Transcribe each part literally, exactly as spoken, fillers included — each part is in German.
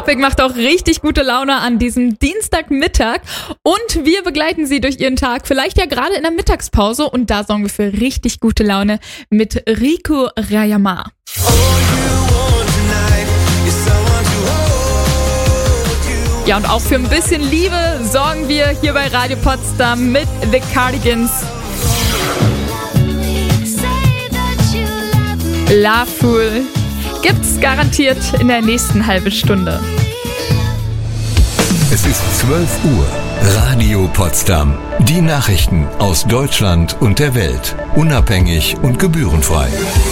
Topic macht auch richtig gute Laune an diesem Dienstagmittag und wir begleiten Sie durch Ihren Tag, vielleicht ja gerade in der Mittagspause und da sorgen wir für richtig gute Laune mit Rico Rayama. Ja, und auch für ein bisschen Liebe sorgen wir hier bei Radio Potsdam mit The Cardigans. Loveful gibt's garantiert in der nächsten halben Stunde. Es ist zwölf Uhr. Radio Potsdam. Die Nachrichten aus Deutschland und der Welt. Unabhängig und gebührenfrei.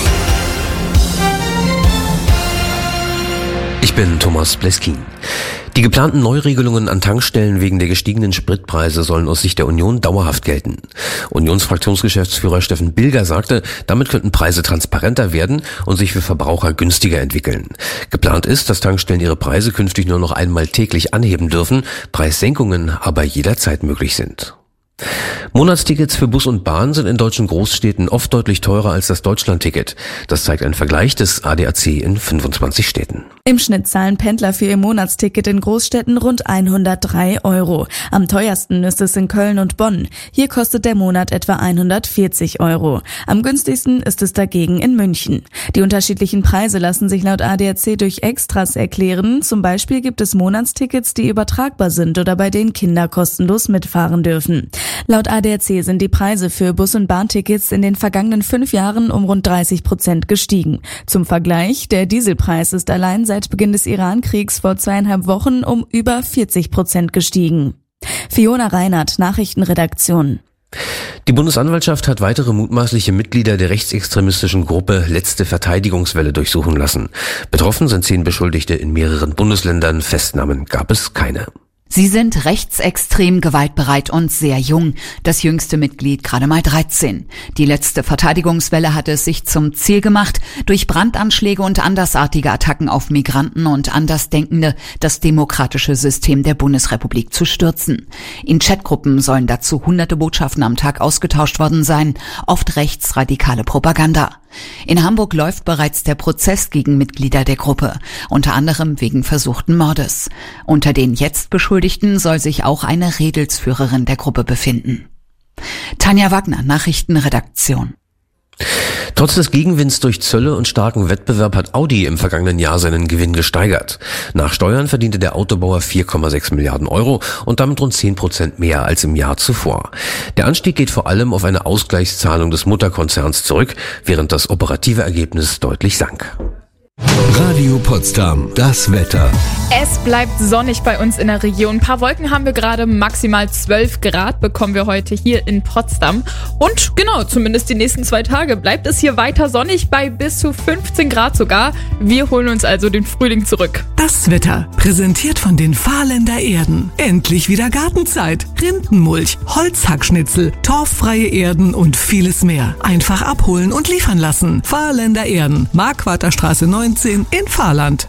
Ich bin Thomas Bleskin. Die geplanten Neuregelungen an Tankstellen wegen der gestiegenen Spritpreise sollen aus Sicht der Union dauerhaft gelten. Unionsfraktionsgeschäftsführer Steffen Bilger sagte, damit könnten Preise transparenter werden und sich für Verbraucher günstiger entwickeln. Geplant ist, dass Tankstellen ihre Preise künftig nur noch einmal täglich anheben dürfen, Preissenkungen aber jederzeit möglich sind. Monatstickets für Bus und Bahn sind in deutschen Großstädten oft deutlich teurer als das Deutschlandticket. Das zeigt ein Vergleich des A D A C in fünfundzwanzig Städten. Im Schnitt zahlen Pendler für ihr Monatsticket in Großstädten rund hundertdrei Euro. Am teuersten ist es in Köln und Bonn. Hier kostet der Monat etwa hundertvierzig Euro. Am günstigsten ist es dagegen in München. Die unterschiedlichen Preise lassen sich laut A D A C durch Extras erklären. Zum Beispiel gibt es Monatstickets, die übertragbar sind oder bei denen Kinder kostenlos mitfahren dürfen. Laut A D A C sind die Preise für Bus- und Bahntickets in den vergangenen fünf Jahren um rund dreißig Prozent gestiegen. Zum Vergleich, der Dieselpreis ist allein seit Beginn des Iran-Kriegs vor zweieinhalb Wochen um über vierzig Prozent gestiegen. Fiona Reinhardt, Nachrichtenredaktion. Die Bundesanwaltschaft hat weitere mutmaßliche Mitglieder der rechtsextremistischen Gruppe Letzte Verteidigungswelle durchsuchen lassen. Betroffen sind zehn Beschuldigte in mehreren Bundesländern. Festnahmen gab es keine. Sie sind rechtsextrem, gewaltbereit und sehr jung. Das jüngste Mitglied gerade mal dreizehn. Die letzte Verteidigungswelle hatte es sich zum Ziel gemacht, durch Brandanschläge und andersartige Attacken auf Migranten und Andersdenkende das demokratische System der Bundesrepublik zu stürzen. In Chatgruppen sollen dazu hunderte Botschaften am Tag ausgetauscht worden sein, oft rechtsradikale Propaganda. In Hamburg läuft bereits der Prozess gegen Mitglieder der Gruppe, unter anderem wegen versuchten Mordes. Unter den jetzt Beschuldigten soll sich auch eine Redelsführerin der Gruppe befinden. Tanja Wagner, Nachrichtenredaktion. Trotz des Gegenwinds durch Zölle und starken Wettbewerb hat Audi im vergangenen Jahr seinen Gewinn gesteigert. Nach Steuern verdiente der Autobauer vier Komma sechs Milliarden Euro und damit rund zehn Prozent mehr als im Jahr zuvor. Der Anstieg geht vor allem auf eine Ausgleichszahlung des Mutterkonzerns zurück, während das operative Ergebnis deutlich sank. Radio Potsdam, das Wetter. Es bleibt sonnig bei uns in der Region. Ein paar Wolken haben wir gerade, maximal zwölf Grad bekommen wir heute hier in Potsdam. Und genau, zumindest die nächsten zwei Tage bleibt es hier weiter sonnig bei bis zu fünfzehn Grad sogar. Wir holen uns also den Frühling zurück. Das Wetter, präsentiert von den Fahrländer Erden. Endlich wieder Gartenzeit. Rindenmulch, Holzhackschnitzel, torffreie Erden und vieles mehr. Einfach abholen und liefern lassen. Fahrländer Erden, Marquarterstraße neunzehn in Fahrland.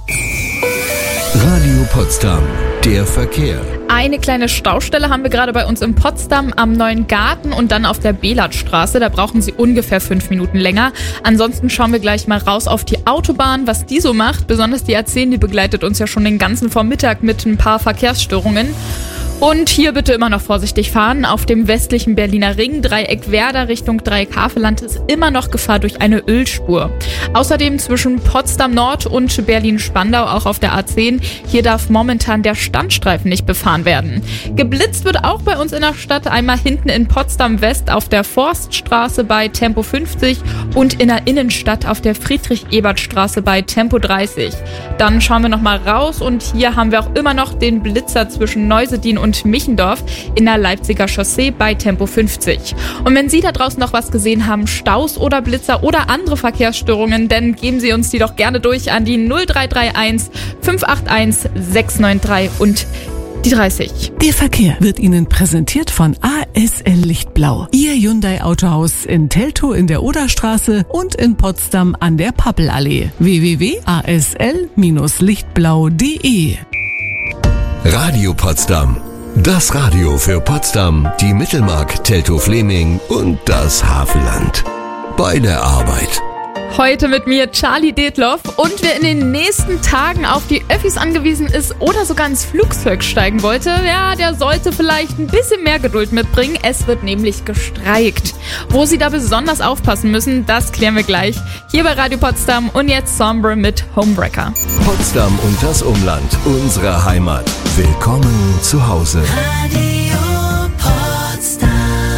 Radio Potsdam, der Verkehr. Eine kleine Staustelle haben wir gerade bei uns in Potsdam am Neuen Garten und dann auf der Belatstraße. Da brauchen Sie ungefähr fünf Minuten länger. Ansonsten schauen wir gleich mal raus auf die Autobahn, was die so macht. Besonders die A zehn, die begleitet uns ja schon den ganzen Vormittag mit ein paar Verkehrsstörungen. Und hier bitte immer noch vorsichtig fahren. Auf dem westlichen Berliner Ring, Dreieck Werder Richtung Dreieck Havelland ist immer noch Gefahr durch eine Ölspur. Außerdem zwischen Potsdam Nord und Berlin-Spandau auch auf der A zehn. Hier darf momentan der Standstreifen nicht befahren werden. Geblitzt wird auch bei uns in der Stadt, einmal hinten in Potsdam West auf der Forststraße bei Tempo fünfzig und in der Innenstadt auf der Friedrich-Ebert-Straße bei Tempo dreißig. Dann schauen wir nochmal raus und hier haben wir auch immer noch den Blitzer zwischen Neusedin und Michendorf in der Leipziger Chaussee bei Tempo fünfzig. Und wenn Sie da draußen noch was gesehen haben, Staus oder Blitzer oder andere Verkehrsstörungen, dann geben Sie uns die doch gerne durch an die null drei drei eins fünf acht eins sechs neun drei und die dreißig. Der Verkehr wird Ihnen präsentiert von A S L Lichtblau. Ihr Hyundai Autohaus in Teltow in der Oderstraße und in Potsdam an der Pappelallee. w w w punkt a s l bindestrich lichtblau punkt d e Radio Potsdam. Das Radio für Potsdam, die Mittelmark, Teltow-Fleming und das Havelland. Bei der Arbeit. Heute mit mir Charlie Detloff. Und wer in den nächsten Tagen auf die Öffis angewiesen ist oder sogar ins Flugzeug steigen wollte, ja, der sollte vielleicht ein bisschen mehr Geduld mitbringen. Es wird nämlich gestreikt. Wo Sie da besonders aufpassen müssen, das klären wir gleich. Hier bei Radio Potsdam und jetzt Sombre mit Homebreaker. Potsdam und das Umland, unsere Heimat. Willkommen zu Hause. Radio Potsdam.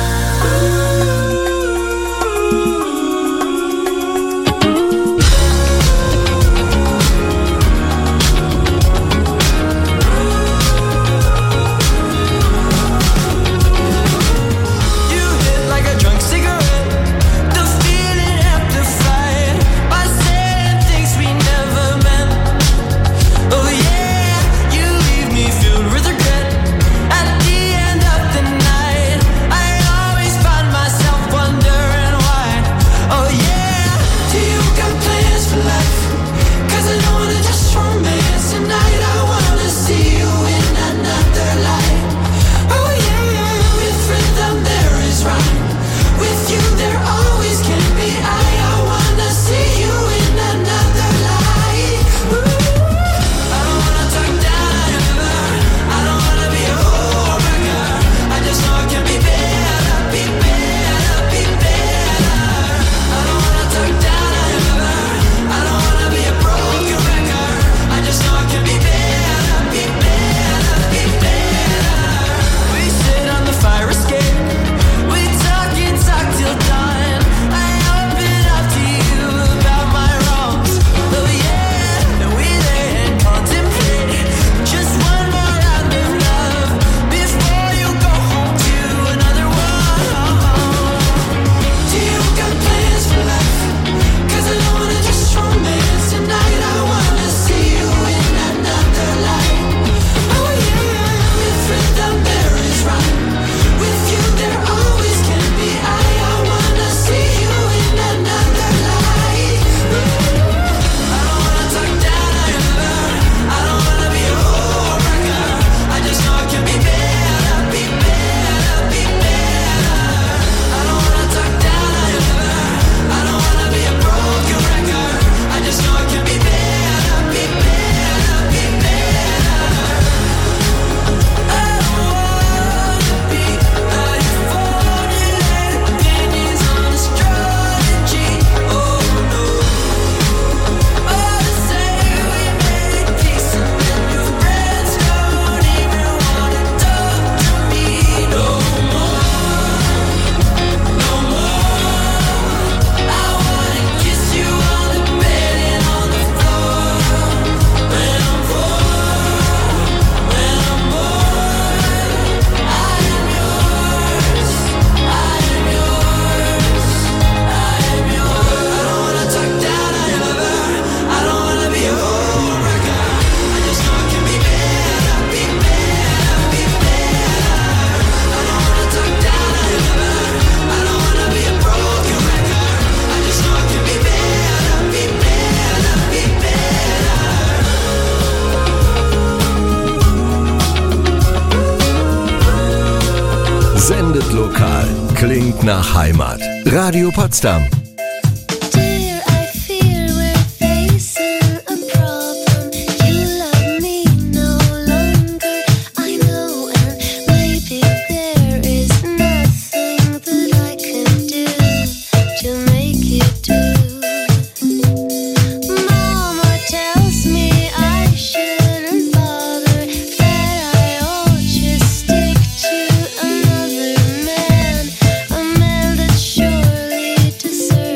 Sendet lokal, klingt nach Heimat. Radio Potsdam. Surely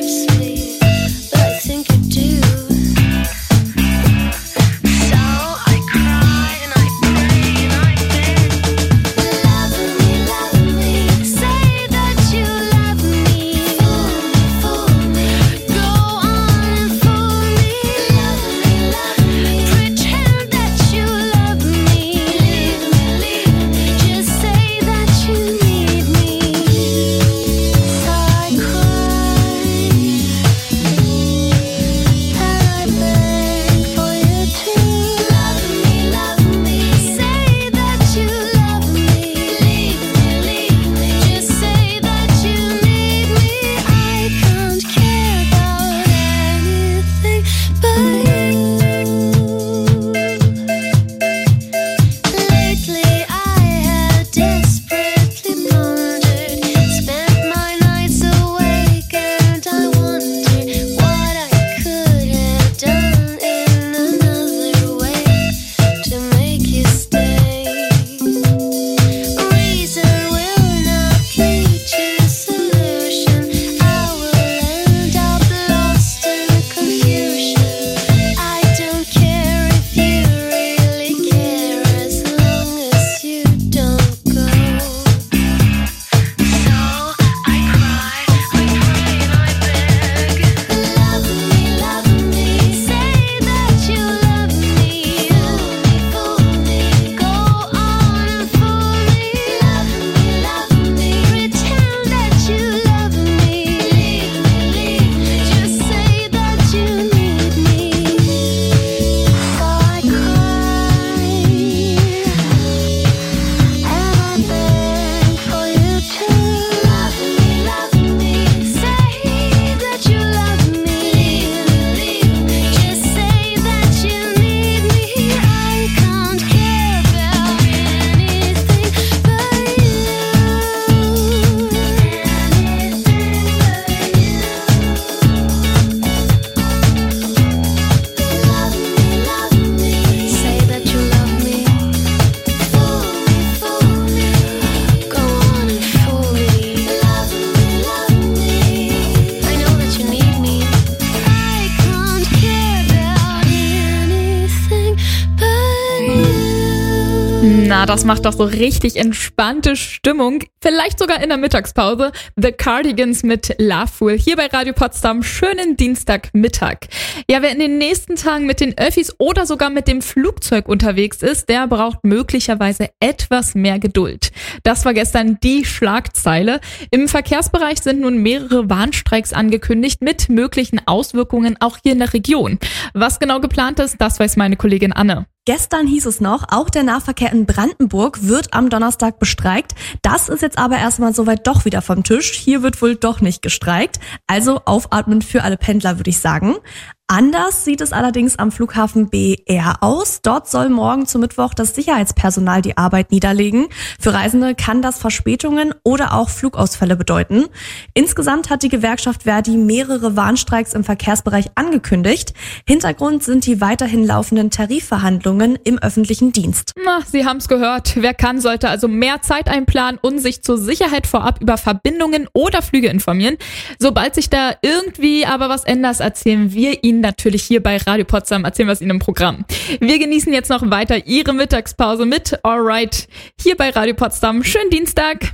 Na, das macht doch so richtig entspannte Stimmung. Vielleicht sogar in der Mittagspause. The Cardigans mit Lovefool hier bei Radio Potsdam. Schönen Dienstagmittag. Ja, wer in den nächsten Tagen mit den Öffis oder sogar mit dem Flugzeug unterwegs ist, der braucht möglicherweise etwas mehr Geduld. Das war gestern die Schlagzeile. Im Verkehrsbereich sind nun mehrere Warnstreiks angekündigt mit möglichen Auswirkungen auch hier in der Region. Was genau geplant ist, das weiß meine Kollegin Anne. Gestern hieß es noch, auch der Nahverkehr in Brandenburg wird am Donnerstag bestreikt. Das ist jetzt aber erstmal soweit doch wieder vom Tisch. Hier wird wohl doch nicht gestreikt. Also aufatmen für alle Pendler, würde ich sagen. Anders sieht es allerdings am Flughafen B R aus. Dort soll morgen zu Mittwoch das Sicherheitspersonal die Arbeit niederlegen. Für Reisende kann das Verspätungen oder auch Flugausfälle bedeuten. Insgesamt hat die Gewerkschaft Verdi mehrere Warnstreiks im Verkehrsbereich angekündigt. Hintergrund sind die weiterhin laufenden Tarifverhandlungen im öffentlichen Dienst. Na, Sie haben es gehört. Wer kann, sollte also mehr Zeit einplanen und sich zur Sicherheit vorab über Verbindungen oder Flüge informieren. Sobald sich da irgendwie aber was ändert, erzählen wir Ihnen natürlich hier bei Radio Potsdam, erzählen wir es Ihnen im Programm. Wir genießen jetzt noch weiter Ihre Mittagspause mit Alright hier bei Radio Potsdam. Schönen Dienstag!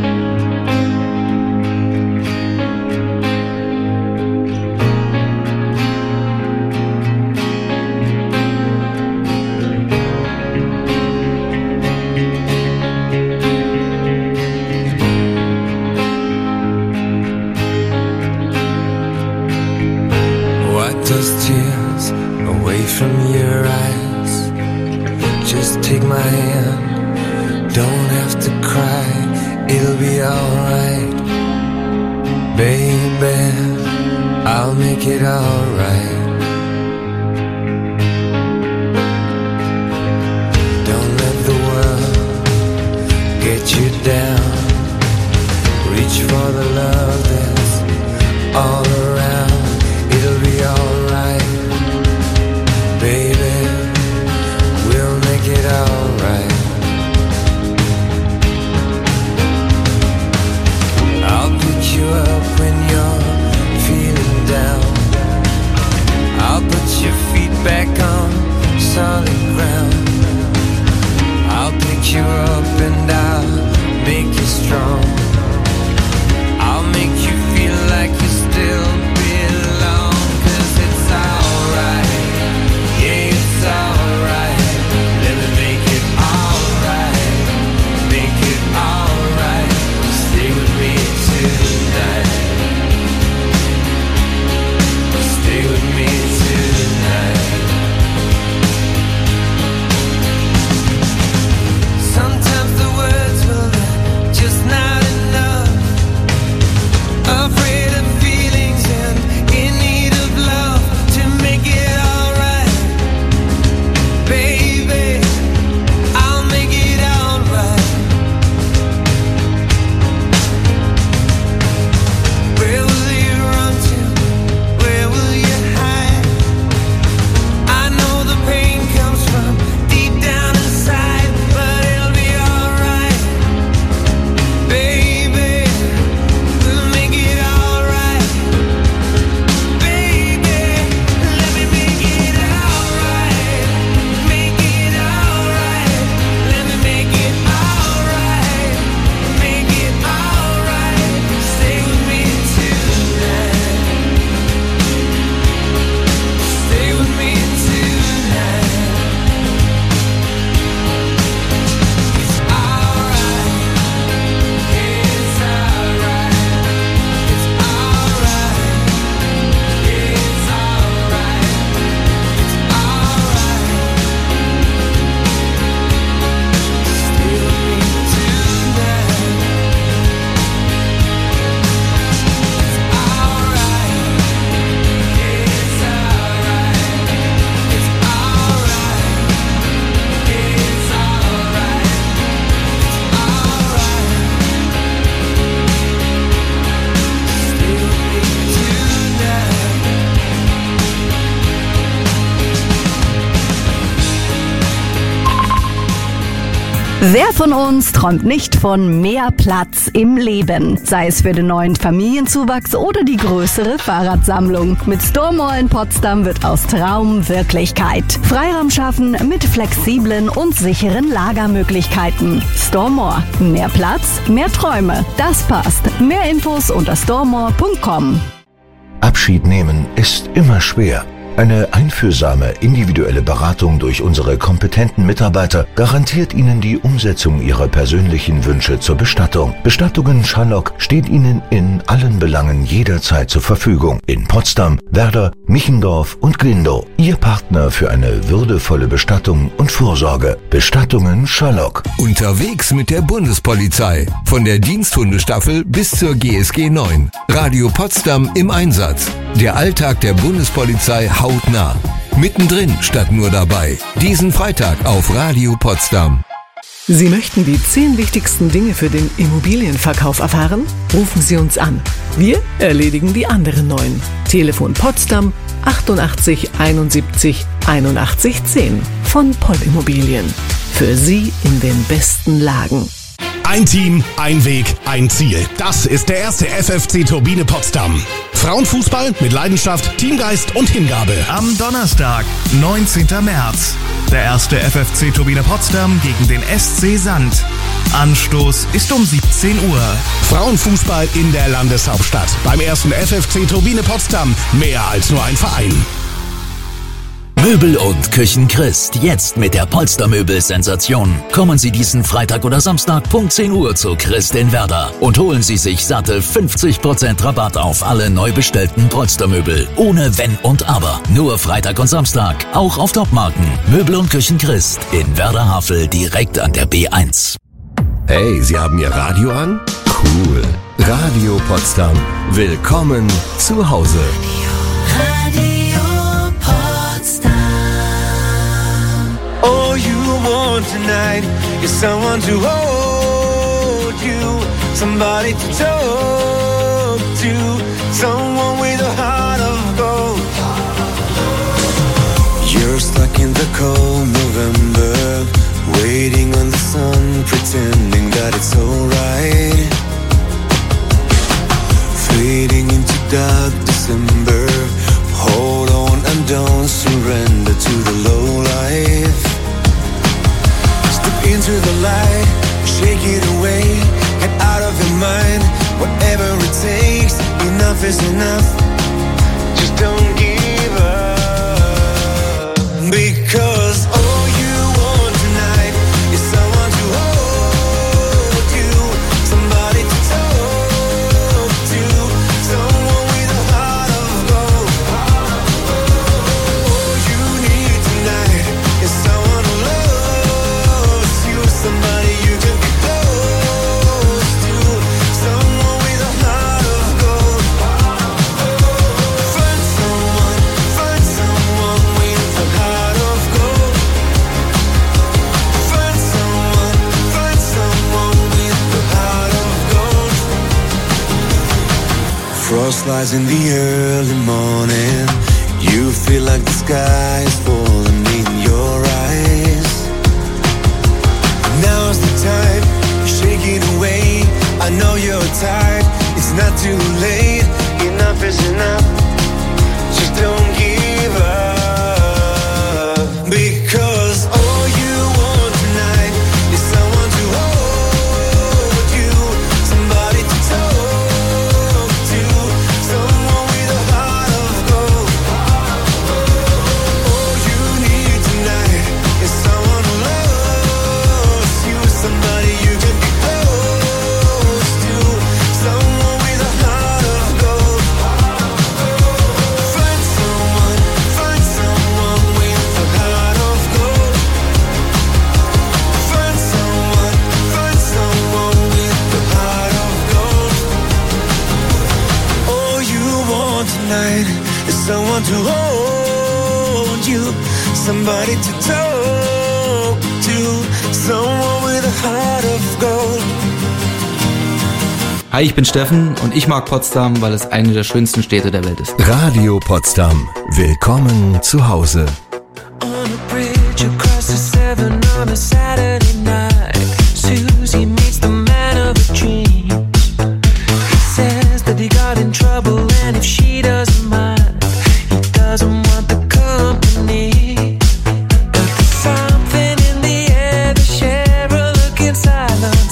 Those tears away from your eyes. Just take my hand, don't have to cry. It'll be alright, baby, I'll make it alright. Don't let the world get you down. Reach for the love that's all around. It'll be alright, baby, we'll make it alright. I'll pick you up when you're feeling down. I'll put your feet back on solid ground. I'll pick you up and I'll make you strong. I'll make you feel like you're still Wer von uns träumt nicht von mehr Platz im Leben? Sei es für den neuen Familienzuwachs oder die größere Fahrradsammlung. Mit StoreMore in Potsdam wird aus Traum Wirklichkeit. Freiraum schaffen mit flexiblen und sicheren Lagermöglichkeiten. StoreMore. Mehr Platz, mehr Träume. Das passt. Mehr Infos unter storemore punkt com. Abschied nehmen ist immer schwer. Eine einfühlsame, individuelle Beratung durch unsere kompetenten Mitarbeiter garantiert Ihnen die Umsetzung Ihrer persönlichen Wünsche zur Bestattung. Bestattungen Schallock steht Ihnen in allen Belangen jederzeit zur Verfügung. In Potsdam, Werder, Michendorf und Glindow. Ihr Partner für eine würdevolle Bestattung und Vorsorge. Bestattungen Schallock. Unterwegs mit der Bundespolizei. Von der Diensthundestaffel bis zur G S G neun. Radio Potsdam im Einsatz. Der Alltag der Bundespolizei hautnah. Mittendrin statt nur dabei. Diesen Freitag auf Radio Potsdam. Sie möchten die zehn wichtigsten Dinge für den Immobilienverkauf erfahren? Rufen Sie uns an. Wir erledigen die anderen neun. Telefon Potsdam achtundachtzig einundsiebzig einundachtzig zehn von Poll Immobilien. Für Sie in den besten Lagen. Ein Team, ein Weg, ein Ziel. Das ist der erste F F C Turbine Potsdam. Frauenfußball mit Leidenschaft, Teamgeist und Hingabe. Am Donnerstag, neunzehnten März. Der erste F F C Turbine Potsdam gegen den S C Sand. Anstoß ist um siebzehn Uhr. Frauenfußball in der Landeshauptstadt. Beim ersten F F C Turbine Potsdam. Mehr als nur ein Verein. Möbel und Küchen Christ, jetzt mit der Polstermöbel-Sensation. Kommen Sie diesen Freitag oder Samstag Punkt zehn Uhr zu Christ in Werder und holen Sie sich satte fünfzig Prozent Rabatt auf alle neu bestellten Polstermöbel. Ohne Wenn und Aber. Nur Freitag und Samstag, auch auf Topmarken. Möbel und Küchen Christ in Werder-Havel direkt an der B eins. Hey, Sie haben Ihr Radio an? Cool. Radio Potsdam. Willkommen zu Hause. All you want tonight is someone to hold you, somebody to talk to, someone with a heart of gold. You're stuck in the cold November, waiting on the sun, pretending that it's alright. Fading into dark December, hold on and don't surrender to the low life. Step into the light, shake it away, get out of your mind, whatever it takes, enough is enough, just don't give up, because all you want tonight is someone to hold you, somebody to talk to, someone with a heart of gold. All you need tonight is someone who loves you, somebody you can be close to, someone with a heart of gold. Find someone, find someone with a heart of gold. Find someone, find someone with a heart of gold. Frost lies in the early morning. You feel like the sky is falling in your eyes. Now's the time, shake it away. I know you're tired, it's not too late. Enough is enough, just don't give up, because all you want tonight is someone to hold you, somebody to talk to, someone with a heart of gold. All you need tonight is someone who loves you, somebody you can be close to, someone with a heart of gold. Find someone, find someone with a heart of gold. Find someone, find someone with a heart of gold. All you want tonight is someone to hold you, somebody to talk to, someone with a heart of gold. Hi, ich bin Steffen und ich mag Potsdam, weil es eine der schönsten Städte der Welt ist. Radio Potsdam. Willkommen zu Hause. On a bridge across the Severn on a Saturday night.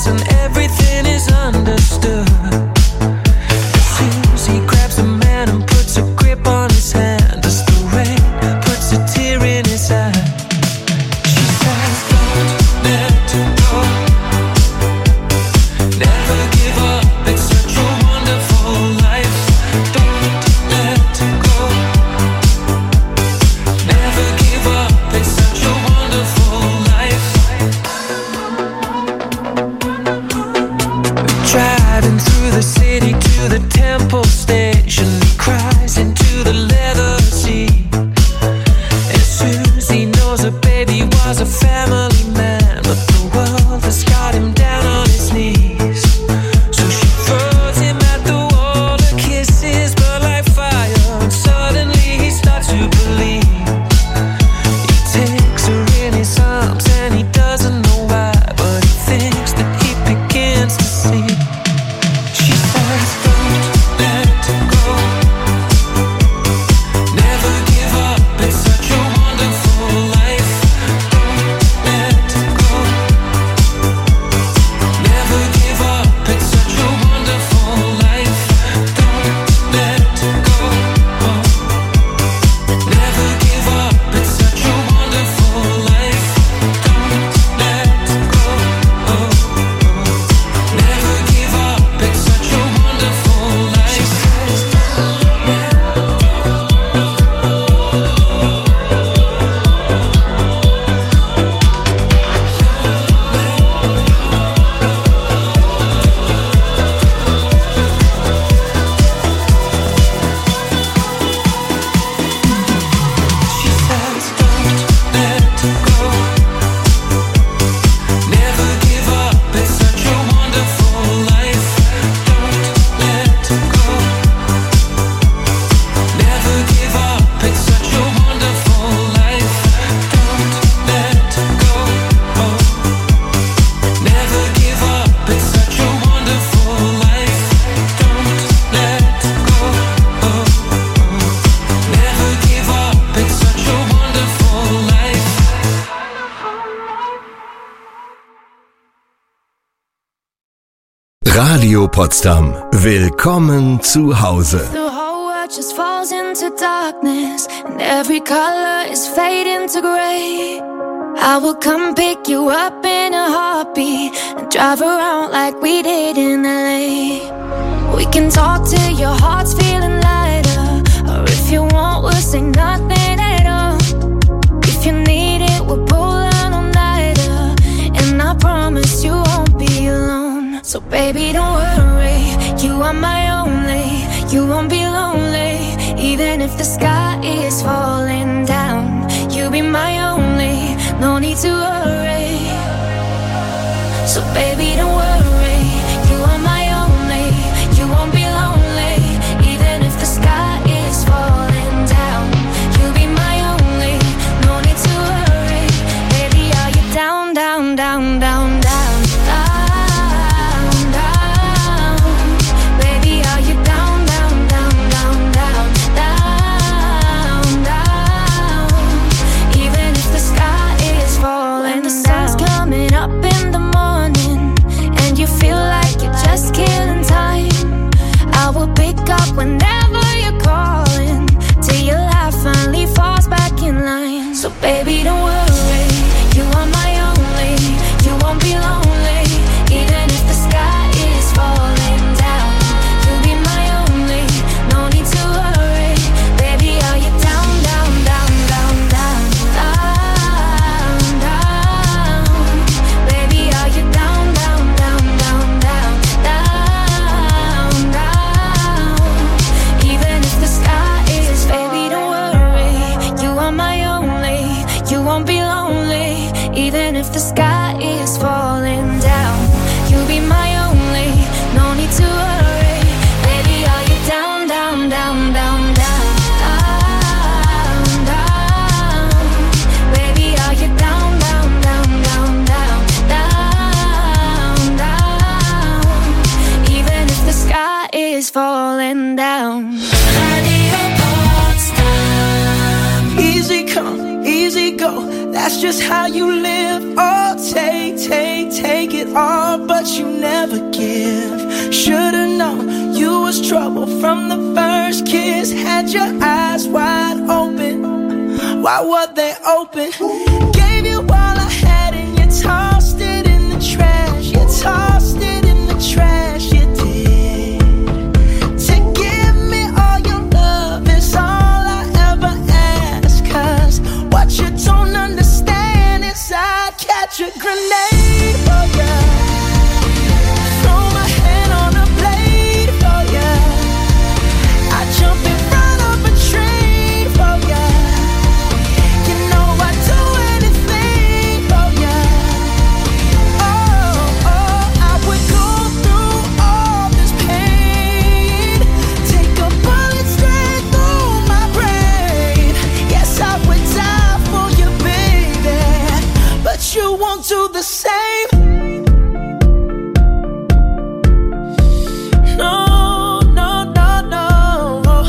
lights and everything is understood. Susie grabs the man and puts a grip on his hand as the rain puts a tear in his eye. She says, don't let go, never give up, it's such a wonderful life. Don't let go, never give up, it's such a wonderful life. Driving through the city to the temple station, he cries into the leather seat. And Susie knows her baby was a family man, but the world has got him down on his knees. So she throws him at the wall, her kisses burn like fire, and suddenly he starts to believe. He takes her in his arms and he doesn't know why, but he thinks that he begins to see. She says, don't let go, never give up, it's such a wonderful life. Don't let go, never give up, it's such a wonderful life. Don't let go, never give up, it's such a wonderful life. Don't let go, never give up, it's such a wonderful life. She says, don't let go, never give up, it's such a wonderful life. Don't let go, never give up, it's such a wonderful life. Don't let go, never give up, it's such a wonderful life. Don't let go, never give up, it's such a wonderful life. Radio Potsdam. Willkommen zu Hause. The whole world just falls into darkness, and every color is fading to gray. I will come pick you up in a heartbeat and drive around like we did in L A. We can talk till your heart's feeling lighter, or if you want, we'll say nothing at all. If you need it, we'll pull an all-nighter, and I promise you won't be alone. So baby, don't worry, you are my only. You won't be lonely, even if the sky is falling down. You'll be my only, no need to worry. So baby, don't worry, you are my only. You won't be lonely, even if the sky is falling down. You'll be my only, no need to worry. Baby, are you down, down, down, down, down? Whenever you're calling, till your life finally falls back in line. So baby, don't worry, you are my only. You won't be lonely, even if the sky is falling down. You'll be my only, no need to worry. Baby, are you down, down, down, down, down, down, down? Baby, are you down, down, down, down, down, down, down? Even if the sky is, baby, don't worry, you are my only. You won't be lonely, even if the sky is falling down. You'll be my only, no need to worry. Baby, are you down, down, down, down, down, down? Baby, are you down, down, down, down, down, down, down? Even if the sky is falling down. Easy come, easy go, that's just how you live. Oh, take, take, take it all, but you never give. Should've known you was trouble from the first kiss. Had your eyes wide open, why were they open? Gave you all I had and you tossed it in the trash. You tossed it in the trash, you did. To give me all your love is all I ever ask. Cause what you don't understand is I'd catch a grenade for ya. Throw my hand on a blade for ya. I'd jump in front of a train for ya. You know I'd do anything for ya. Oh, oh, I would go through all this pain. Take a bullet straight through my brain. Yes, I would die for you, baby, but you won't do the same. No, no, no, no.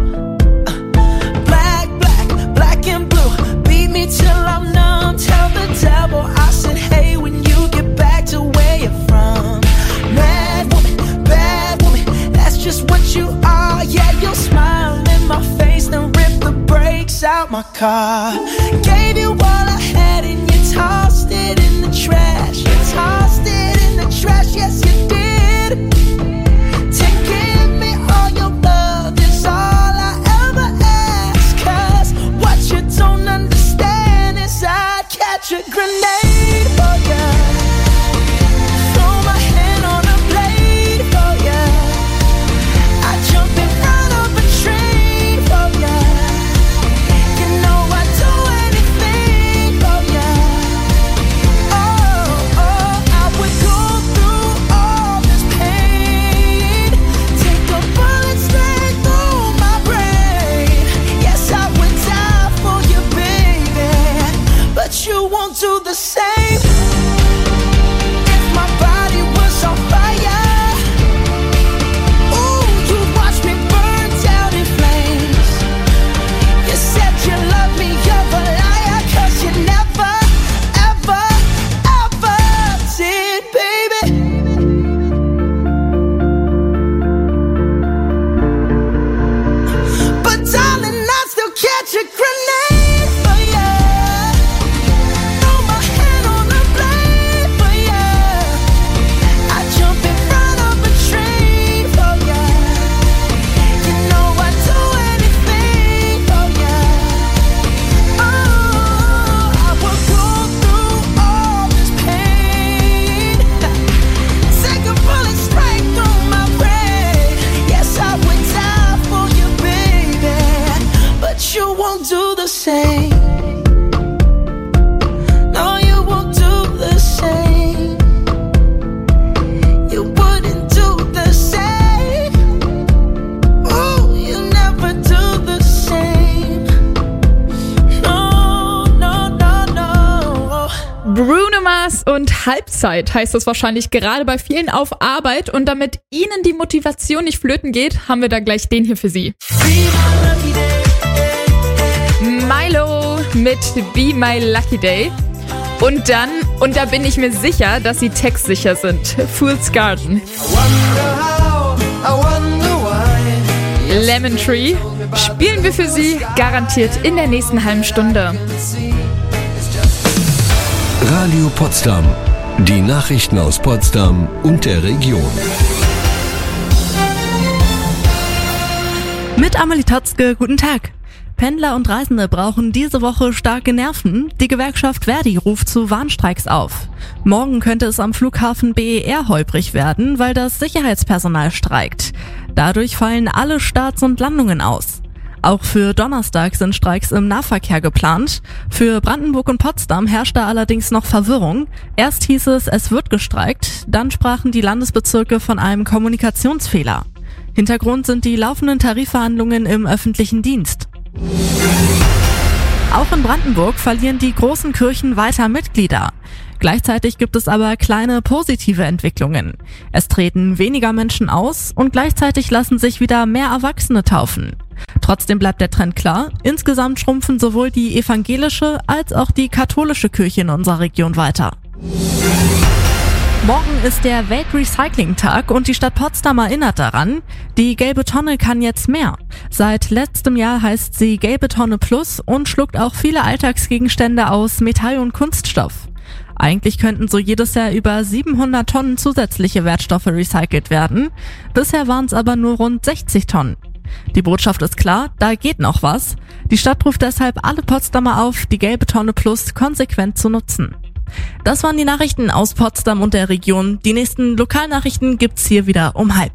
Black, black, black and blue. Beat me till I'm numb. Tell the devil I said, hey, when you get back to where you're from. Mad woman, bad woman, that's just what you are. Yeah, you'll smile in my face, then rip the brakes out my car. Gave you all I had and you tossed it in the trash. You tossed it in the trash, yes you did. To give me all your love is all I ever ask. Cause what you don't understand is I'd catch a grenade for ya. Throw my hand on a blade for ya. I'd jump in front of a train for ya. You know I'd do anything for ya. Oh, oh, I would go through all this pain. Take a bullet straight through my brain. Yes, I would die for you, baby, but you won't do the same. If my body was on fire, ooh, you'd watch me burn down in flames. You said you loved me, you're a liar, cause you never, ever, ever did, baby. But darling, I'd still catch a grenade for ya. Throw my hand on a blade for ya. I'd jump in front of a train for ya. You know I'd do anything for ya. Oh, I would go through all this pain. Take a bullet straight through my brain. Yes, I would die for you, baby, but you won't do the same. No, you won't do the same. You wouldn't do the same. Oh, you never do the same. No, no, no, no. Bruno Mars und Halbzeit heißt es wahrscheinlich gerade bei vielen auf Arbeit. Und damit Ihnen die Motivation nicht flöten geht, haben wir da gleich den hier für Sie. Milo mit Be My Lucky Day. Und dann, und da bin ich mir sicher, dass Sie textsicher sind, Fool's Garden. Lemon Tree spielen wir für Sie garantiert in der nächsten halben Stunde. Radio Potsdam. Die Nachrichten aus Potsdam und der Region. Mit Amelie Totzke, guten Tag. Pendler und Reisende brauchen diese Woche starke Nerven. Die Gewerkschaft Verdi ruft zu Warnstreiks auf. Morgen könnte es am Flughafen B E R holprig werden, weil das Sicherheitspersonal streikt. Dadurch fallen alle Starts und Landungen aus. Auch für Donnerstag sind Streiks im Nahverkehr geplant. Für Brandenburg und Potsdam herrschte allerdings noch Verwirrung. Erst hieß es, es wird gestreikt, dann sprachen die Landesbezirke von einem Kommunikationsfehler. Hintergrund sind die laufenden Tarifverhandlungen im öffentlichen Dienst. Auch in Brandenburg verlieren die großen Kirchen weiter Mitglieder. Gleichzeitig gibt es aber kleine positive Entwicklungen. Es treten weniger Menschen aus und gleichzeitig lassen sich wieder mehr Erwachsene taufen. Trotzdem bleibt der Trend klar, insgesamt schrumpfen sowohl die evangelische als auch die katholische Kirche in unserer Region weiter. Morgen ist der Weltrecycling-Tag und die Stadt Potsdam erinnert daran, die gelbe Tonne kann jetzt mehr. Seit letztem Jahr heißt sie Gelbe Tonne Plus und schluckt auch viele Alltagsgegenstände aus Metall und Kunststoff. Eigentlich könnten so jedes Jahr über siebenhundert Tonnen zusätzliche Wertstoffe recycelt werden. Bisher waren es aber nur rund sechzig Tonnen. Die Botschaft ist klar, da geht noch was. Die Stadt ruft deshalb alle Potsdamer auf, die Gelbe Tonne Plus konsequent zu nutzen. Das waren die Nachrichten aus Potsdam und der Region. Die nächsten Lokalnachrichten gibt's hier wieder um halb.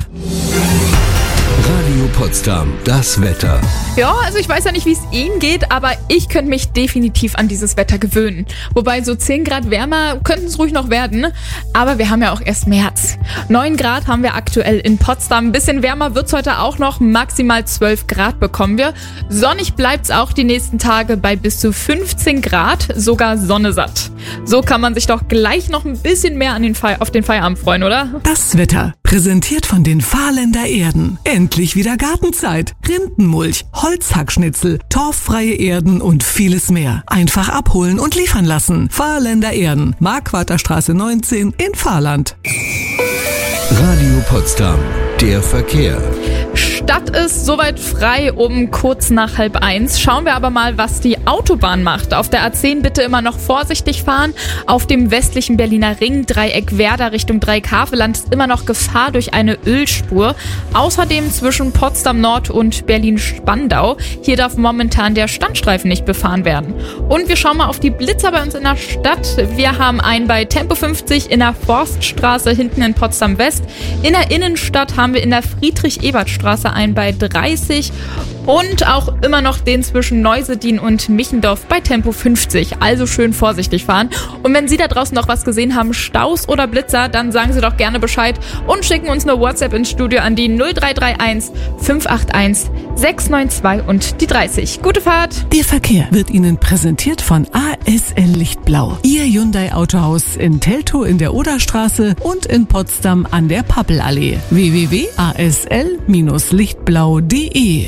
Radio Potsdam, das Wetter. Ja, also ich weiß ja nicht, wie es Ihnen geht, aber ich könnte mich definitiv an dieses Wetter gewöhnen. Wobei so zehn Grad wärmer könnten es ruhig noch werden, aber wir haben ja auch erst März. neun Grad haben wir aktuell in Potsdam. Ein bisschen wärmer wird's heute auch noch, maximal zwölf Grad bekommen wir. Sonnig bleibt's auch die nächsten Tage bei bis zu fünfzehn Grad, sogar sonnesatt. So kann man sich doch gleich noch ein bisschen mehr an den Fe- auf den Feierabend freuen, oder? Das Wetter, präsentiert von den Fahrländer Erden. Endlich wieder Gartenzeit. Rindenmulch, Holzhackschnitzel, torffreie Erden und vieles mehr. Einfach abholen und liefern lassen. Fahrländer Erden, Marquarterstraße neunzehn in Fahrland. Radio Potsdam, der Verkehr. Stadt ist soweit frei um kurz nach halb eins. Schauen wir aber mal, was die Autobahn macht. Auf der A zehn bitte immer noch vorsichtig fahren. Auf dem westlichen Berliner Ring, Dreieck Werder Richtung Dreieck-Havelland ist immer noch Gefahr durch eine Ölspur. Außerdem zwischen Potsdam Nord und Berlin-Spandau. Hier darf momentan der Standstreifen nicht befahren werden. Und wir schauen mal auf die Blitzer bei uns in der Stadt. Wir haben einen bei Tempo fünfzig in der Forststraße hinten in Potsdam West. In der Innenstadt haben wir in der Friedrich-Ebert-Straße ein bei dreißig und auch immer noch den zwischen Neusedin und Michendorf bei Tempo fünfzig. Also schön vorsichtig fahren. Und wenn Sie da draußen noch was gesehen haben, Staus oder Blitzer, dann sagen Sie doch gerne Bescheid und schicken uns eine WhatsApp ins Studio an die null drei drei eins fünf acht eins sechs neun zwei und die dreißig. Gute Fahrt! Der Verkehr wird Ihnen präsentiert von A S L Lichtblau. Ihr Hyundai Autohaus in Teltow in der Oderstraße und in Potsdam an der Pappelallee. w w w punkt a s l lichtblau punkt d e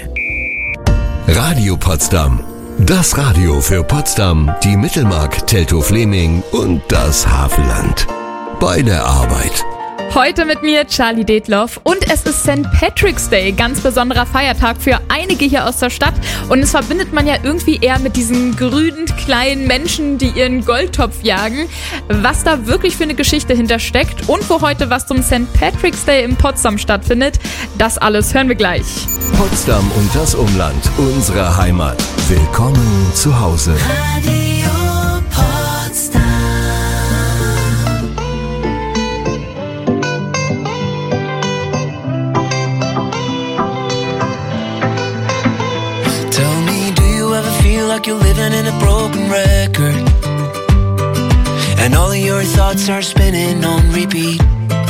Radio Potsdam. Das Radio für Potsdam, die Mittelmark, Teltow-Fleming und das Havelland. Bei der Arbeit. Heute mit mir Charlie Detloff und es ist Sankt Patrick's Day, ganz besonderer Feiertag für einige hier aus der Stadt und es verbindet man ja irgendwie eher mit diesen grünen kleinen Menschen, die ihren Goldtopf jagen. Was da wirklich für eine Geschichte hintersteckt und wo heute was zum Sankt Patrick's Day in Potsdam stattfindet, das alles hören wir gleich. Potsdam und das Umland, unsere Heimat. Willkommen zu Hause. Radio Potsdam. Tell me, do you ever feel like you're living in a broken record? And all of your thoughts are spinning on repeat.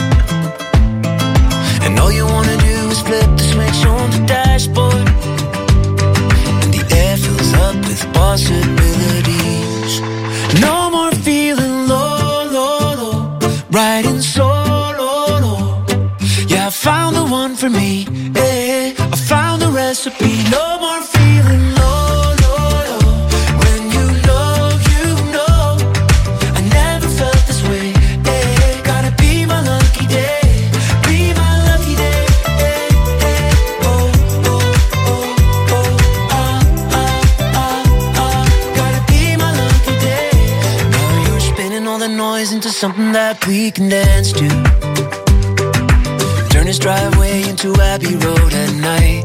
And all you wanna do is flip the switch on the dashboard. And the air fills up with possibilities. No more feeling low, low, low. Riding solo, low. Yeah, I found the one for me. Yeah, I found the recipe. No more feeling low, low, low. When you know, you know. I never felt this way. Yeah, gotta be my lucky day. Be my lucky day. Yeah, yeah. Oh, oh, oh, oh. Ah, ah, ah, ah. Gotta be my lucky day. Now you're spinning all the noise into something that we can dance to. Turn his driveway into Abbey Road at night.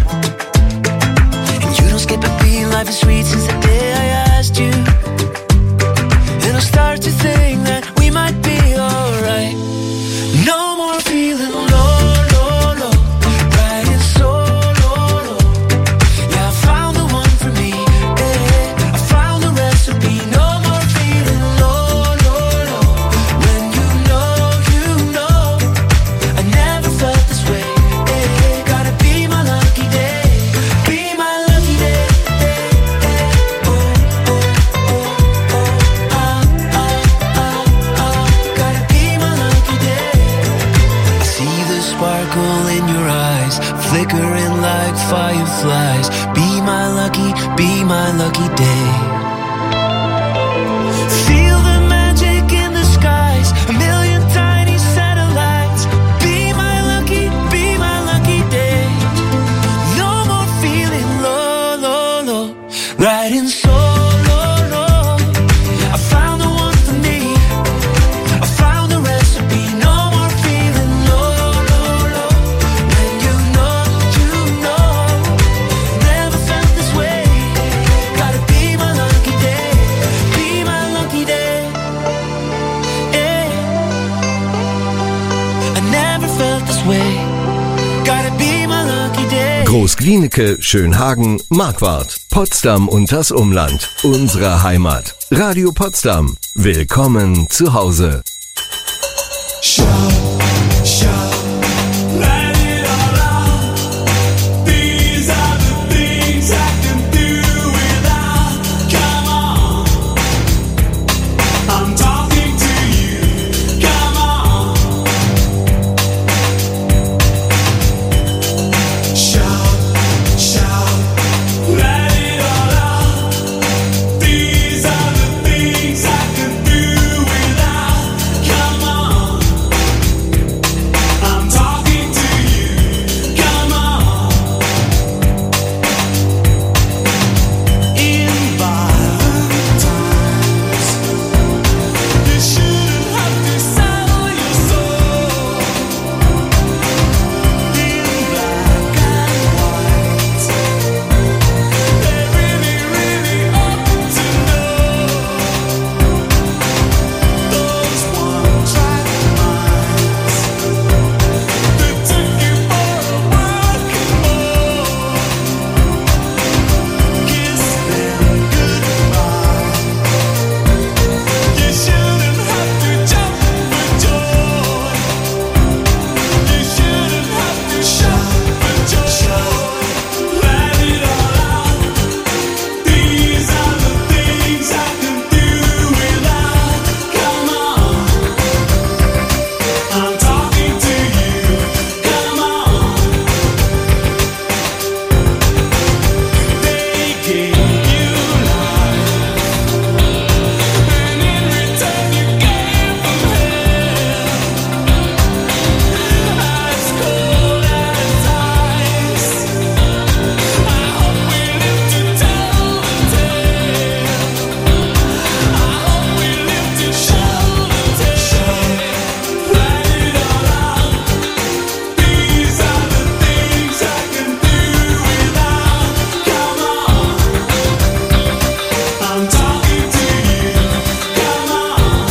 And you don't skip a beat, life is sweet since the day I asked you. And I start to think that we might be alright. No more feeling low, low, low. Riding solo, low. Yeah, I found the one for me. Yeah, I found the recipe. No more feeling low, low, low. When you know, you know. I never felt this way. Yeah, gotta be my lucky day. Be my lucky day. Yeah, oh, oh, oh, oh. Ah, ah, ah, ah. Gotta be my lucky day. I see the sparkle in your eyes, flickering like fireflies. Be my lucky, be my lucky day. Feel the magic in the skies a million times. felt this way. Gotta be my lucky day. Groß-Glienicke, Schönhagen, Marquardt, Potsdam und das Umland. Unsere Heimat. Radio Potsdam. Willkommen zu Hause. Shout, shout, let it all out. These are the things I can do without. Come on, I'm talking to you. Come on, shout, shout, let it all out. These are the things I can do without. Come on, I'm talking to you. Come on. In violent times, you shouldn't have to sell your soul. In black and white, they really, really ought to know. Those one-track minds that took you for a walking ball. Kiss them goodbye. You shouldn't have to jump for joy. You shouldn't have to shout for joy. Let it all out. These are the things I can do without. Come on, I'm talking to you. Come on. They gave you life, and in return you gave them hell. As cold as ice. I hope we live to tell the tale. I hope we live to show the tale. Let it all out. These are the things I can do without. Come on, I'm talking to you. Come on,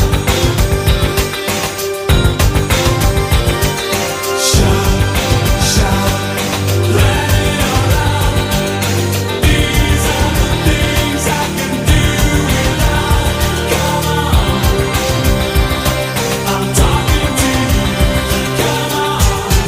shout, shout, let it all out. These are the things I can do without. Come on, I'm talking to you. Come on.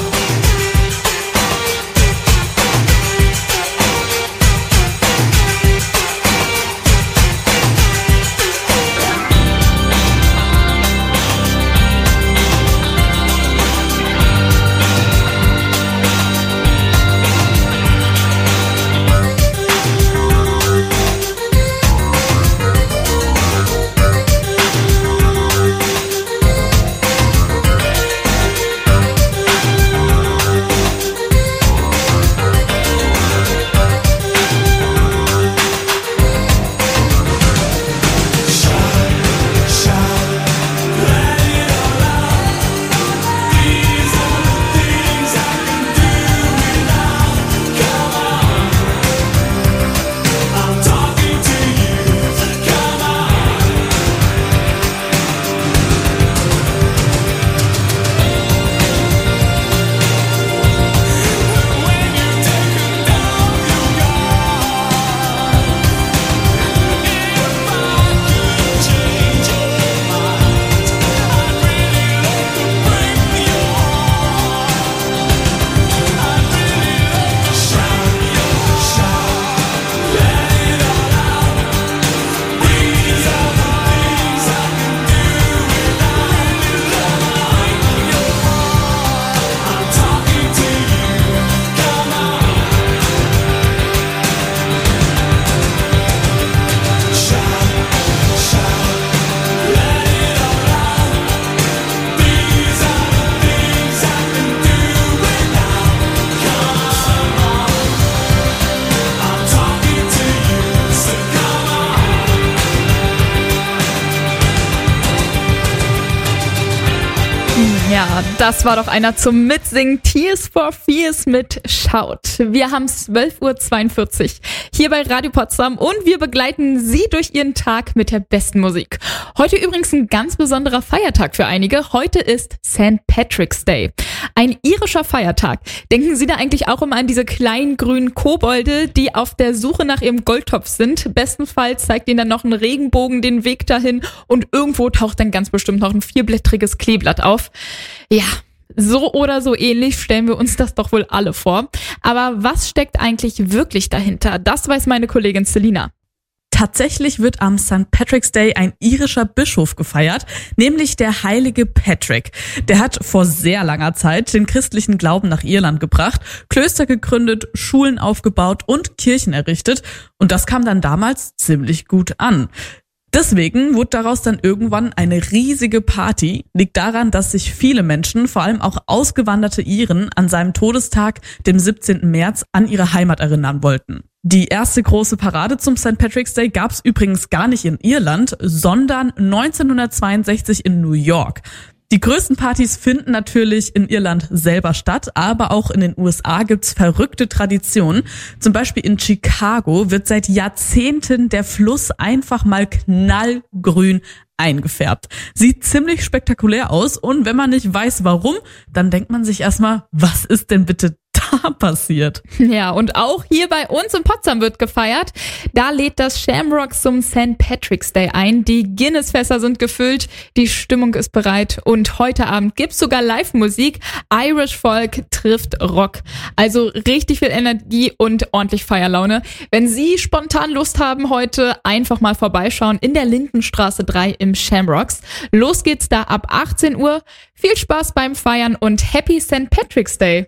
Ja, das war doch einer zum Mitsingen. Tears for Fears mit Shout. Wir haben zwölf Uhr zweiundvierzig hier bei Radio Potsdam und wir begleiten Sie durch Ihren Tag mit der besten Musik. Heute übrigens ein ganz besonderer Feiertag für einige. Heute ist Sankt Patrick's Day. Ein irischer Feiertag. Denken Sie da eigentlich auch immer an diese kleinen grünen Kobolde, die auf der Suche nach ihrem Goldtopf sind? Bestenfalls zeigt ihnen dann noch ein Regenbogen den Weg dahin und irgendwo taucht dann ganz bestimmt noch ein vierblättriges Kleeblatt auf. Ja, so oder so ähnlich stellen wir uns das doch wohl alle vor. Aber was steckt eigentlich wirklich dahinter? Das weiß meine Kollegin Selina. Tatsächlich wird am Sankt Patrick's Day ein irischer Bischof gefeiert, nämlich der heilige Patrick. Der hat vor sehr langer Zeit den christlichen Glauben nach Irland gebracht, Klöster gegründet, Schulen aufgebaut und Kirchen errichtet. Und das kam dann damals ziemlich gut an. Deswegen wurde daraus dann irgendwann eine riesige Party. Liegt daran, dass sich viele Menschen, vor allem auch ausgewanderte Iren, an seinem Todestag, dem siebzehnten März, an ihre Heimat erinnern wollten. Die erste große Parade zum Sankt Patrick's Day gab's übrigens gar nicht in Irland, sondern neunzehnhundertzweiundsechzig in New York. Die größten Partys finden natürlich in Irland selber statt, aber auch in den U S A gibt's verrückte Traditionen. Zum Beispiel in Chicago wird seit Jahrzehnten der Fluss einfach mal knallgrün eingefärbt. Sieht ziemlich spektakulär aus und wenn man nicht weiß warum, dann denkt man sich erstmal, was ist denn bitte da passiert? Ja, und auch hier bei uns in Potsdam wird gefeiert. Da lädt das Shamrock zum Sankt Patrick's Day ein. Die Guinness-Fässer sind gefüllt, die Stimmung ist bereit und heute Abend gibt's sogar Live-Musik. Irish Folk trifft Rock. Also richtig viel Energie und ordentlich Feierlaune. Wenn Sie spontan Lust haben, heute einfach mal vorbeischauen in der Lindenstraße drei im Shamrocks. Los geht's da ab achtzehn Uhr. Viel Spaß beim Feiern und Happy Sankt Patrick's Day!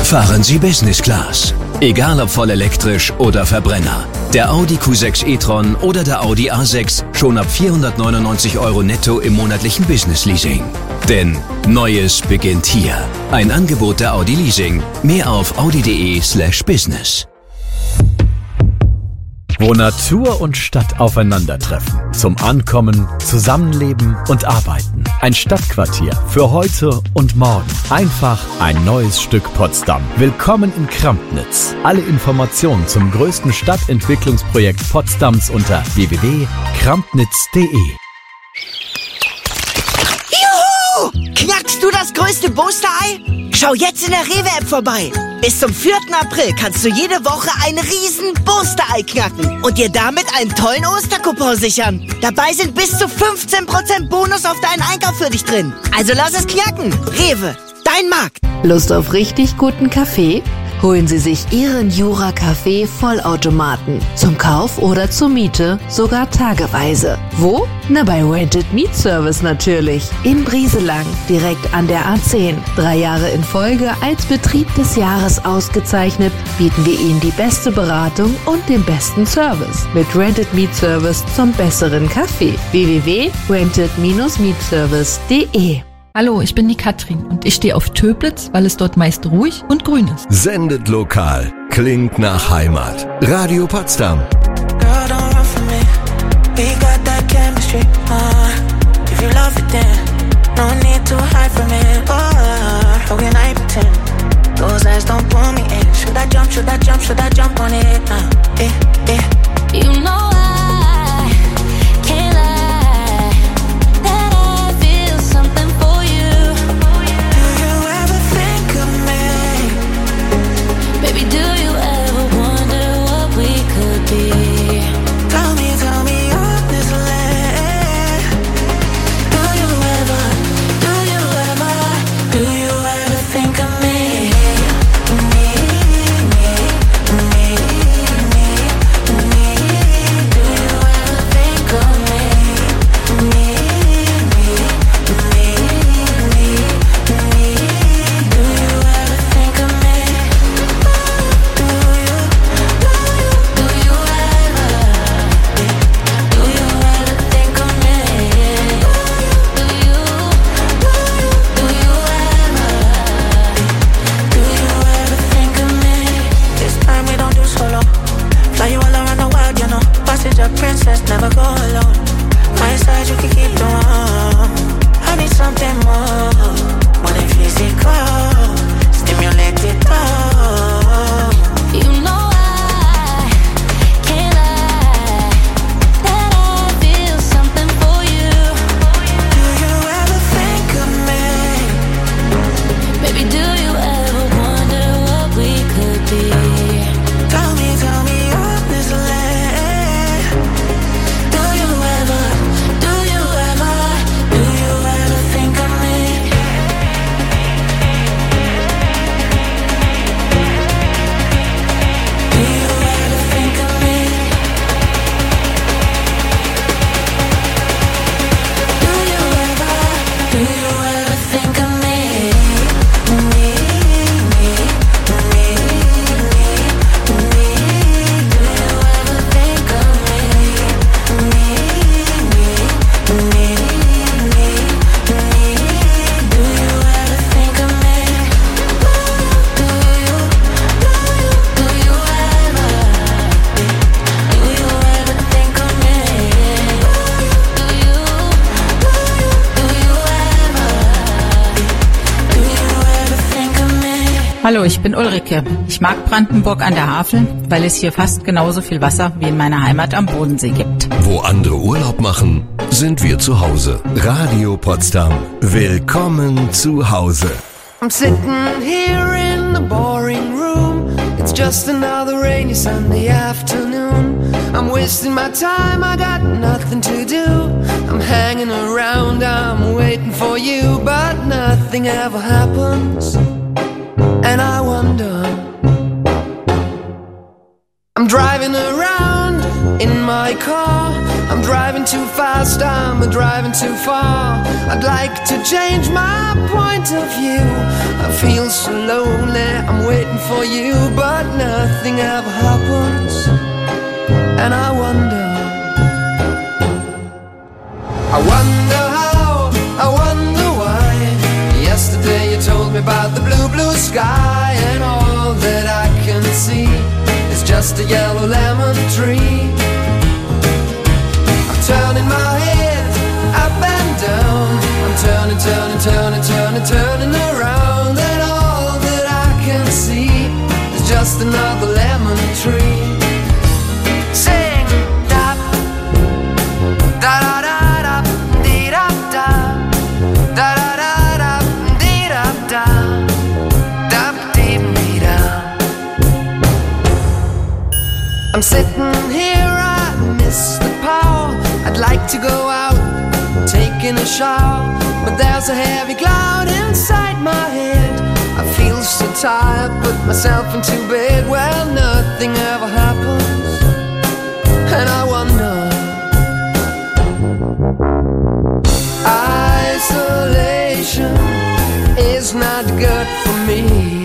Fahren Sie Business Class. Egal ob voll elektrisch oder Verbrenner. Der Audi Q sechs e-tron oder der Audi A sechs schon ab vierhundertneunundneunzig Euro netto im monatlichen Business Leasing. Denn Neues beginnt hier. Ein Angebot der Audi Leasing. Mehr auf audi.de slash business. Wo Natur und Stadt aufeinandertreffen. Zum Ankommen, Zusammenleben und Arbeiten. Ein Stadtquartier für heute und morgen. Einfach ein neues Stück Potsdam. Willkommen in Krampnitz. Alle Informationen zum größten Stadtentwicklungsprojekt Potsdams unter w w w punkt krampnitz punkt de. Juhu! Knackst du das größte Booster-Ei? Schau jetzt in der Rewe-App vorbei. Bis zum vierten April kannst du jede Woche ein riesen Booster-Ei knacken und dir damit einen tollen Ostercoupon sichern. Dabei sind bis zu fünfzehn Prozent Bonus auf deinen Einkauf für dich drin. Also lass es knacken. Rewe, dein Markt. Lust auf richtig guten Kaffee? Holen Sie sich Ihren Jura Kaffee Vollautomaten. Zum Kauf oder zur Miete, sogar tageweise. Wo? Na, bei Rented Meat Service natürlich. In Brieselang, direkt an der A zehn. Drei Jahre in Folge als Betrieb des Jahres ausgezeichnet, bieten wir Ihnen die beste Beratung und den besten Service. Mit Rented Meat Service zum besseren Kaffee. w w w punkt rented dash meat service punkt de. Hallo, ich bin die Katrin und ich stehe auf Töplitz, weil es dort meist ruhig und grün ist. Sendet lokal. Klingt nach Heimat. Radio Potsdam. Girl, don't run from me. We got that chemistry. Uh, if you love it, then no need to hide from it. Oh, how can I pretend? Those eyes don't pull me in. Should I jump? Should I jump? Should I jump on it? Uh, eh, eh. You know I can't lie that I feel something for you. Do you ever think of me? Baby, do you ever wonder what we could be? Tell me, tell me honestly. Do you ever, do you ever, do you ever think of me? Me, me, me, me, me. Do you ever think of me? Me, me, me, me, me. Do you ever think of me? Do you, do you, do you ever? Do you ever think of me? Do you, do you, do you ever? Do you ever think of me? This time we don't do solo. Fly you all around the world, you know. Passenger princess, never go alone. My side you can keep the one. I need something more, more than physical. Stimulate it all. You know I can't lie that I feel something for you. Do you ever think of me? Baby, do you ever wonder what we could be? Tell me, tell me honestly. Do you ever, do you ever, do you ever think of me? Do you ever think of me? Do you ever, do you ever think of me? Me, me, me, me, me. Do you ever think of me? Me, me, me, me, me. Do you ever think of me? Do you, do you, do you ever? Do you ever think of me? Do you, do you, do you ever? Do you ever think of me? Hallo, ich bin Ulrike. Ich mag Brandenburg an der Havel, weil es hier fast genauso viel Wasser wie in meiner Heimat am Bodensee gibt. Wo andere Urlaub machen, sind wir zu Hause. Radio Potsdam. Willkommen zu Hause. I'm sitting here in the boring room. It's just another rainy Sunday afternoon. I'm wasting my time, I got nothing to do. I'm hanging around, I'm waiting for you, but nothing ever happens. And I wonder, I'm driving around in my car, I'm driving too fast, I'm driving too far. I'd like to change my point of view. I feel so lonely, I'm waiting for you, but nothing ever happens, and I wonder. I wonder how, I wonder why. Yesterday you told me about the blue, blue sky, and all that I can see is just a yellow lemon tree. I'm turning my head up and down, I'm turning, turning, turning, turning, turning around, and all that I can see is just another lemon tree. Sing, da, da, da, da. I'm sitting here, I miss the power. I'd like to go out, taking a shower, but there's a heavy cloud inside my head. I feel so tired, put myself into bed. Well, nothing ever happens, and I wonder. Isolation is not good for me.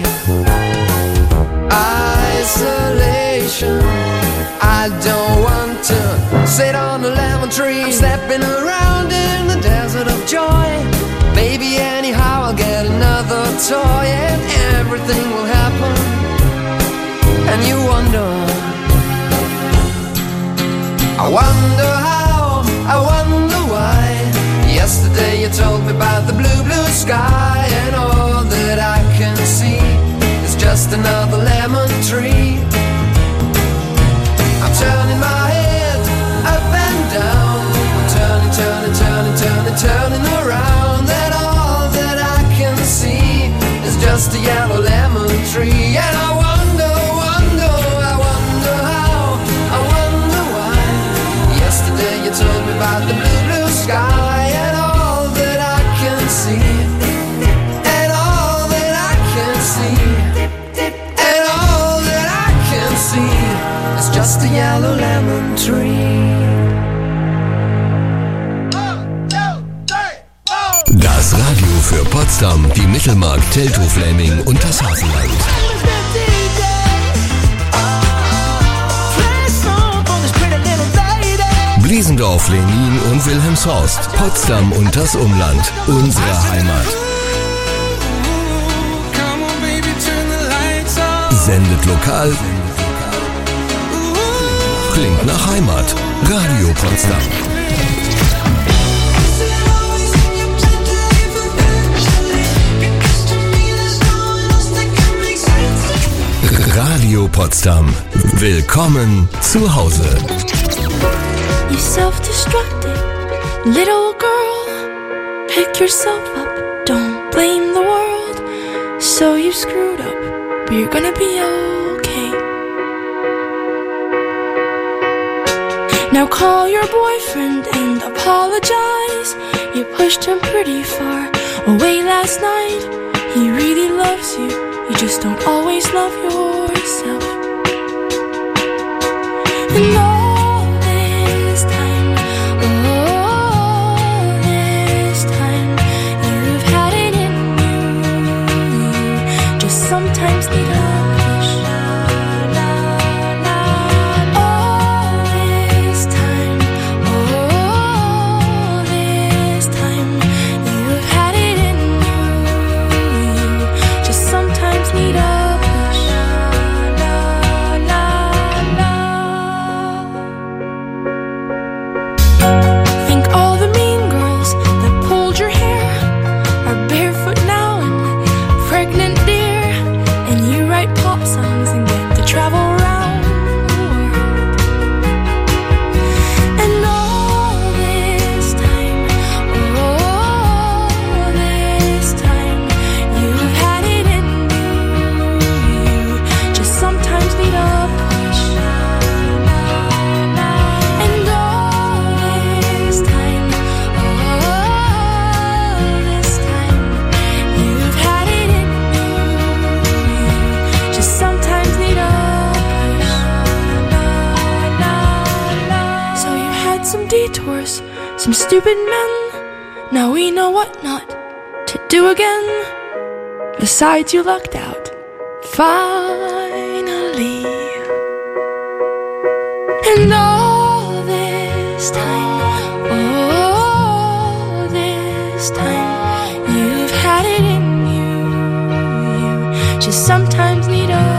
Isolation, I don't want to sit on a lemon tree. I'm stepping around in the desert of joy. Maybe anyhow I'll get another toy, and everything will happen, and you wonder. I wonder how, I wonder why. Yesterday you told me about the blue, blue sky, and all that I can see is just another lemon tree. I'm turning my head up and down, I'm turning, turning, turning, turning, turning around, and all that I can see is just a yellow lemon tree. And I wonder, wonder, I wonder how, I wonder why. Yesterday you told me about the blue, blue sky, and all that I can see, and all that I can see, and all that I can see is just a yellow lemon tree. Das Radio für Potsdam, die Mittelmark, Teltow-Fläming und das Hafenland. Bliesendorf, Lenin und Wilhelmshorst, Potsdam und das Umland, unsere Heimat. Sendet lokal, klingt nach Heimat. Radio Potsdam. Radio Potsdam. Willkommen zu Hause. You self-destructed little girl, pick yourself up, don't blame the world. So you screwed up, but you're gonna be okay. Now call your boyfriend and apologize. You pushed him pretty far away last night. He really loves you, you just don't always love yourself. And all this time, all this time, you've had it in you. You just sometimes need a push. All this time, all this time, you've had it in you. You just sometimes need a push. some stupid men. Now we know what not to do again. Besides, you lucked out, finally. And all this time, all this time, you've had it in you. You just sometimes need a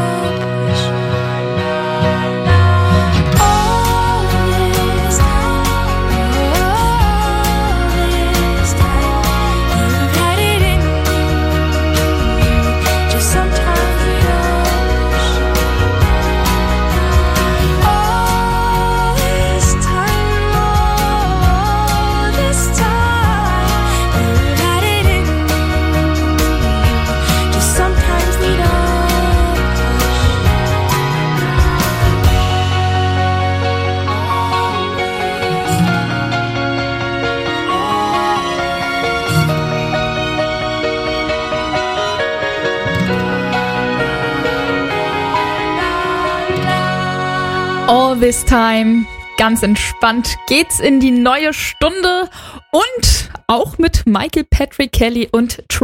All This Time. Ganz entspannt geht's in die neue Stunde und auch mit Michael Patrick Kelly und Troy